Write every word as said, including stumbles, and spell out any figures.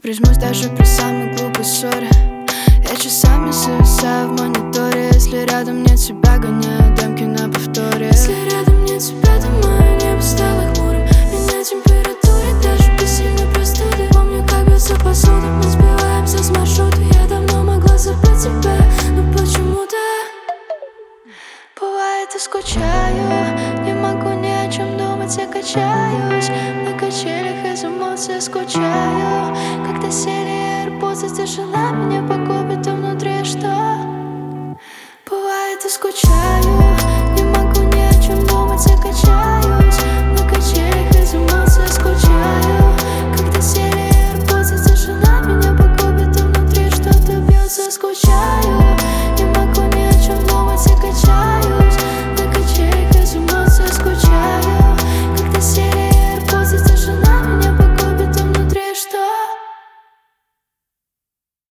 прижмусь даже при самой глупой ссоре. Я часами зависаю в мониторе. Если рядом нет тебя, гоняю демки на повторе. Если рядом нет тебя, то мое небо стало хмурым. И на температуре даже без сильной простуды. Помню, как бьется посуда, мы сбиваемся с маршрута. Я давно могла забыть тебя, но почему-то бывает и скучаю. Не могу ни о чем думать, я качаюсь на качелях из эмоций, скучаю. Когда сели AirPods, ты жила меня.